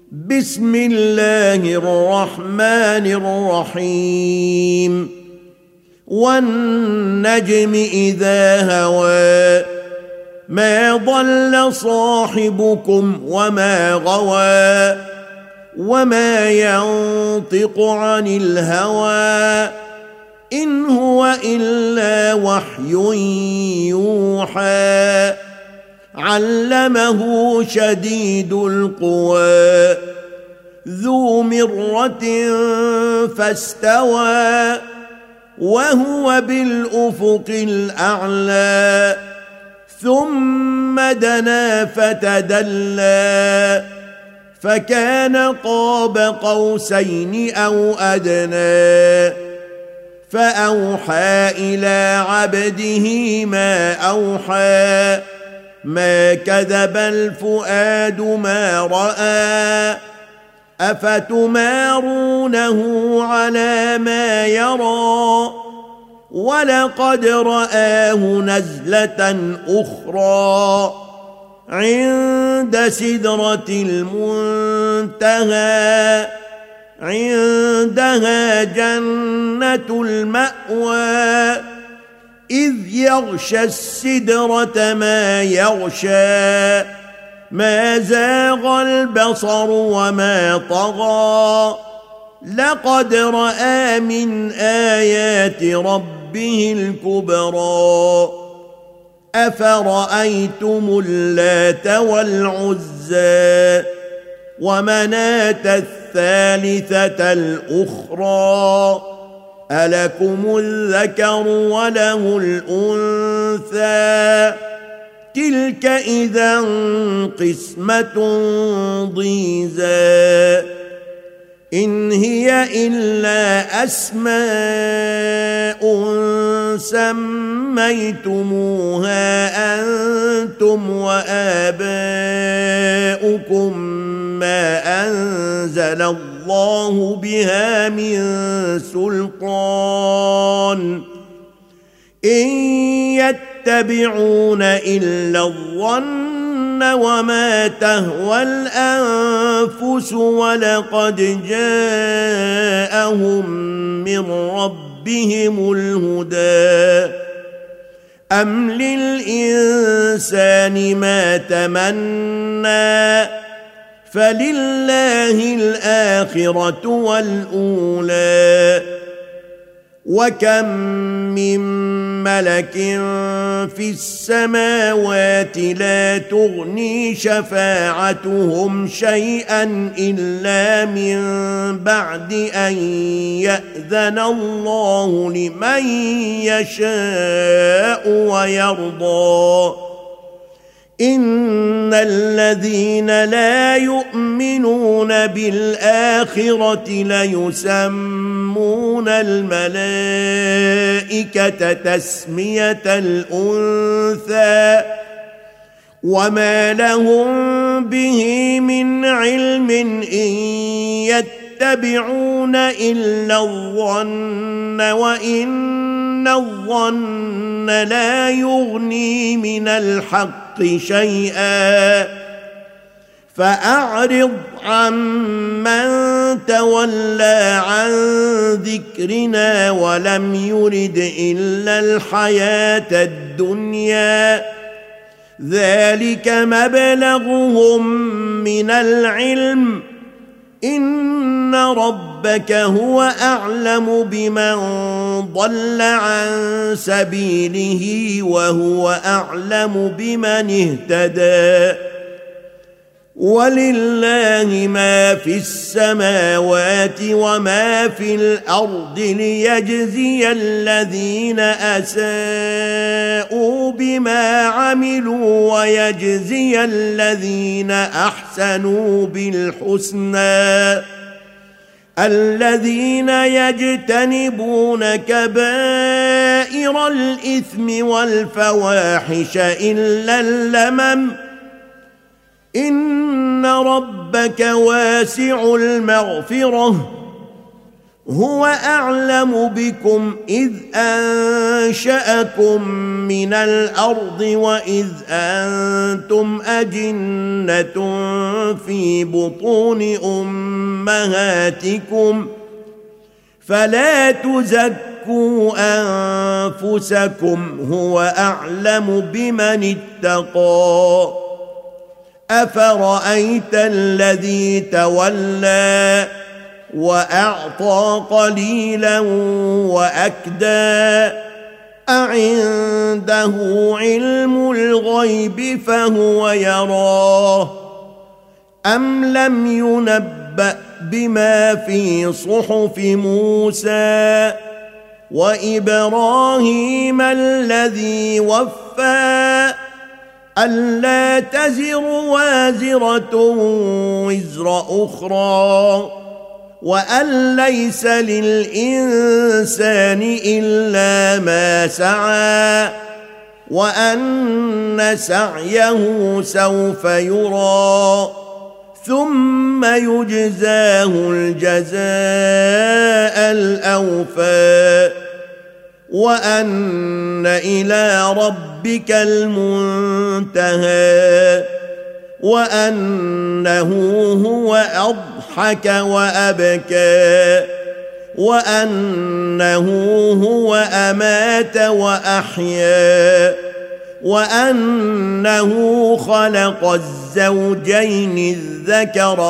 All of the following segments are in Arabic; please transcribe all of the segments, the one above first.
بسم الله الرحمن الرحيم والنجم إذا هوى ما ضل صاحبكم وما غوى وما ينطق عن الهوى إن هو إلا وحي يوحى علمه شديد القوى ذو مرة فاستوى وهو بالأفق الأعلى ثم دنا فتدلى فكان قاب قوسين أو أدنى فأوحى إلى عبده ما أوحى ما كذب الفؤاد ما رأى أفتمارونه على ما يرى ولقد رآه نزلة أخرى عند سدرة المنتهى عندها جنة المأوى إذ يغشى السدرة ما يغشى ما زاغ البصر وما طغى لقد رأى من آيات ربه الكبرى أفرأيتم اللات والعزى ومناة الثالثة الأخرى ألكم الذكر وله الأنثى تلك إذا قسمة ضيزى إن هي إلا أسماء سميتموها أنتم وآباؤكم ما أنزل الله بها من سلطان إن يتبعون إلا الظن وما تهوى الأنفس ولقد جاءهم من ربهم الهدى أم للإنسان ما تمنى فلله الآخرة والأولى وكم من ملك في السماوات لا تغني شفاعتهم شيئا إلا من بعد أن يأذن الله لمن يشاء ويرضى إن الذين لا يؤمنون بالآخرة ليسمون الملائكة تسمية الأنثى وما لهم به من علم إن يتبعون إلا الظن وإن الظن لا يغني من الحق شيئا فأعرض عمن تولى عن ذكرنا ولم يرد إلا الحياة الدنيا ذلك مبلغهم من العلم إن ربك هو أعلم بمن ضل عن سبيله وهو أعلم بمن اهتدى ولله ما في السماوات وما في الأرض ليجزي الذين أساءوا بما عملوا ويجزي الذين أحسنوا بالحسنى الذين يجتنبون كبائر الإثم والفواحش إلا اللمم إن ربك واسع المغفرة هو أعلم بكم إذ أنشأكم من الأرض وإذ أنتم أجنة في بطون أمهاتكم فلا تزكوا أنفسكم هو أعلم بمن اتقى أفرأيت الذي تولى وأعطى قليلا وأكدى أعنده علم الغيب فهو يراه أم لم ينبأ بما في صحف موسى وإبراهيم الذي وفى ألا تزر وازرة وزر أخرى وأن ليس للإنسان إلا ما سعى وأن سعيه سوف يرى ثم يجزاه الجزاء الأوفى وأن إلى ربك المنتهى وأنه هو أضحك وأبكى وأنه هو أمات وأحيا وأنه خلق الزوجين الذكر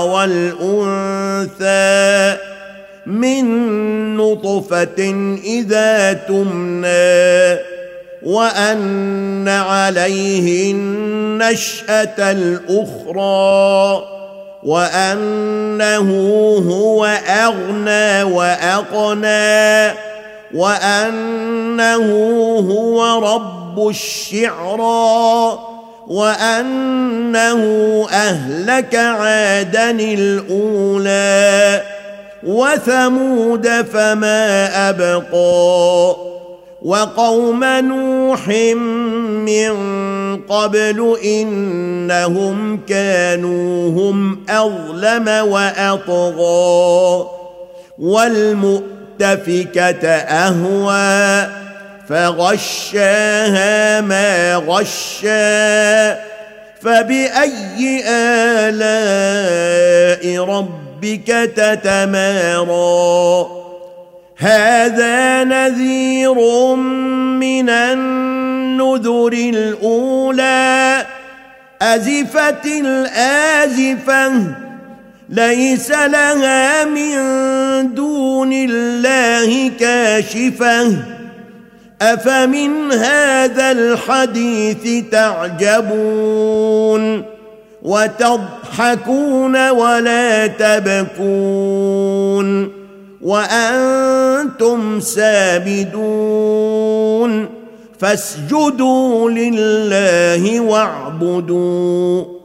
والأنثى من نطفة إذا تمنى وأن عليه النشأة الأخرى وأنه هو أغنى وأقنى وأنه هو رب الشعرى وأنه أهلك عادا الأولى وثمود فما أبقى وقوم نوح من قبل إنهم كانوا هم أظلم وأطغى والمؤتفكة أهوى فغشاها ما غشا فبأي آلاء ربك تتمارى هذا نذير من النذر الأولى أزفت الآزفة ليس لها من دون الله كاشفة أفمن هذا الحديث تعجبون وتضحكون ولا تبكون وأنتم سامدون فاسجدوا لله واعبدوا